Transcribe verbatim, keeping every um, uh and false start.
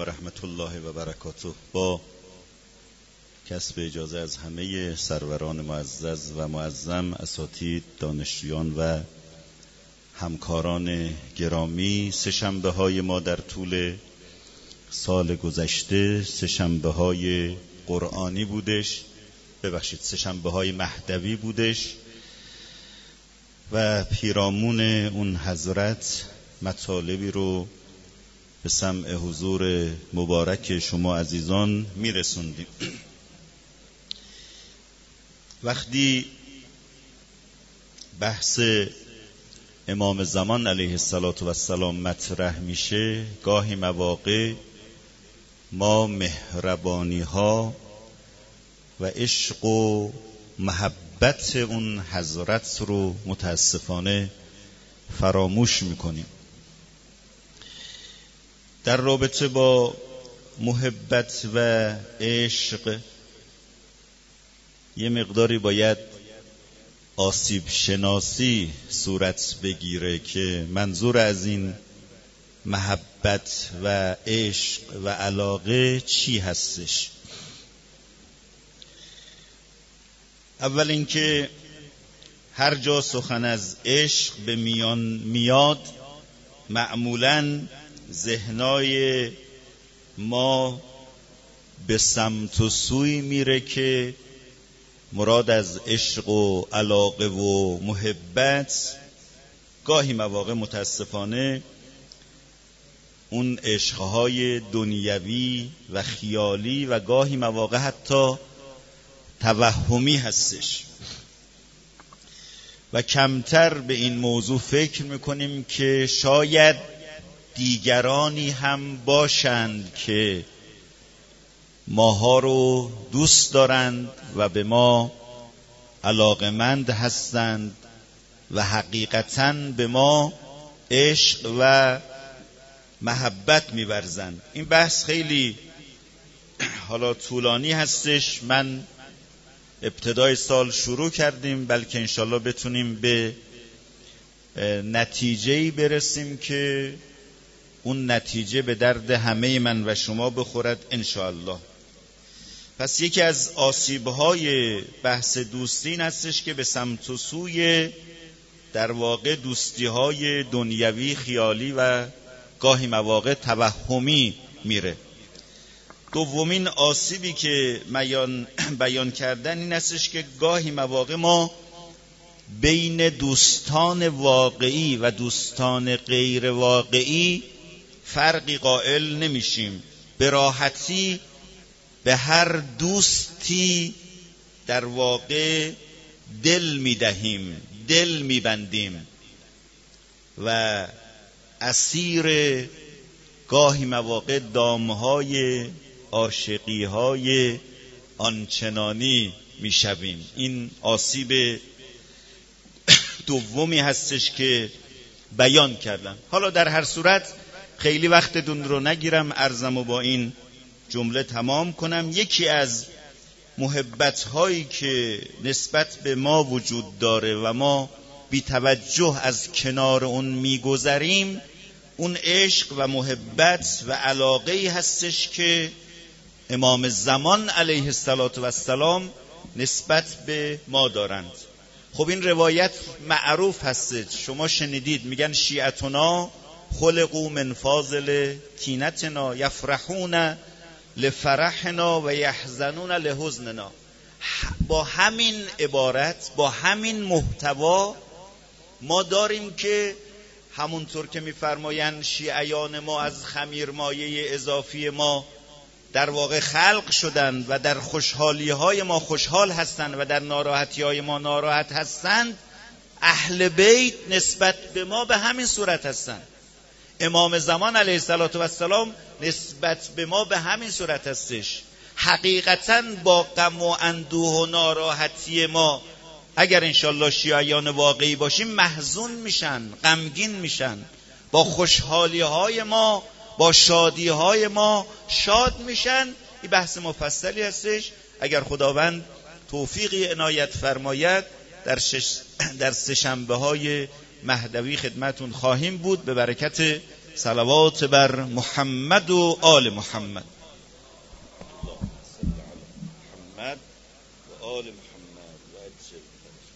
و رحمت الله و برکاته. با کسب اجازه از همه سروران معزز و معظم، اساتید، دانشجویان و همکاران گرامی، سه شنبه های ما در طول سال گذشته سه شنبه های قرآنی بودش ببخشید سه شنبه های مهدوی بودش و پیرامون اون حضرت مطالبی رو به سمع حضور مبارک شما عزیزان میرسوندیم. وقتی بحث امام زمان علیه السلام مطرح میشه، گاهی مواقع ما مهربانی ها و عشق و محبت اون حضرت رو متاسفانه فراموش میکنیم. در رابطه با محبت و عشق یه مقداری باید آسیب شناسی صورت بگیره که منظور از این محبت و عشق و علاقه چی هستش. اول اینکه هر جا سخن از عشق به میان میاد، معمولاً ذهنای ما به سمت و سوی میره که مراد از عشق و علاقه و محبت گاهی مواقع متاسفانه اون عشقهای دنیوی و خیالی و گاهی مواقع حتی توهمی هستش و کمتر به این موضوع فکر میکنیم که شاید دیگرانی هم باشند که ماها رو دوست دارند و به ما علاقمند هستند و حقیقتاً به ما عشق و محبت می‌ورزند. این بحث خیلی حالا طولانی هستش. من ابتدای سال شروع کردیم، بلکه انشالله بتونیم به نتیجه‌ای برسیم که اون نتیجه به درد همه من و شما بخورد انشاءالله. پس یکی از آسیب‌های بحث دوستی این هستش که به سمت و سوی در واقع دوستی‌های دنیوی، خیالی و گاهی مواقع توهمی میره. دومین آسیبی که بیان بیان کردن این هستش که گاهی مواقع ما بین دوستان واقعی و دوستان غیر واقعی فرقی قائل نمیشیم. به راحتی به هر دوستی در واقع دل میدهیم، دل میبندیم و اسیر گاهی مواقع دامهای عاشقی‌های آنچنانی میشویم. این آسیب دومی هستش که بیان کردم. حالا در هر صورت خیلی وقتتون رو نگیرم، عرضمو با این جمله تمام کنم. یکی از محبت‌هایی که نسبت به ما وجود داره و ما بی توجه از کنار اون میگذریم، اون عشق و محبت و علاقه‌ای هستش که امام زمان علیه السلام نسبت به ما دارند. خب این روایت معروف هست، شما شنیدید، میگن شیعتنا خلقوا من فاضل تینتنا یفرحون لفرحنا و یحزنون لحزننا. با همین عبارت، با همین محتوا ما داریم که همونطور که میفرمایند شیعیان ما از خمیرمایه اضافی ما در واقع خلق شدند و در خوشحالی های ما خوشحال هستند و در ناراحتی های ما ناراحت هستند، اهل بیت نسبت به ما به همین صورت هستند. امام زمان علیه السلام نسبت به ما به همین صورت هستش. حقیقتاً با غم و اندوه و ناراحتی ما اگر انشالله شیعیان واقعی باشیم محزون میشن، غمگین میشن. با خوشحالی های ما، با شادی های ما شاد میشن. این بحث مفصلی هستش. اگر خداوند توفیقی عنایت فرماید در شش در سه شنبه های مهدوی خدمتون خواهیم بود به برکت صلوات بر محمد و آل محمد. محمد و آل محمد و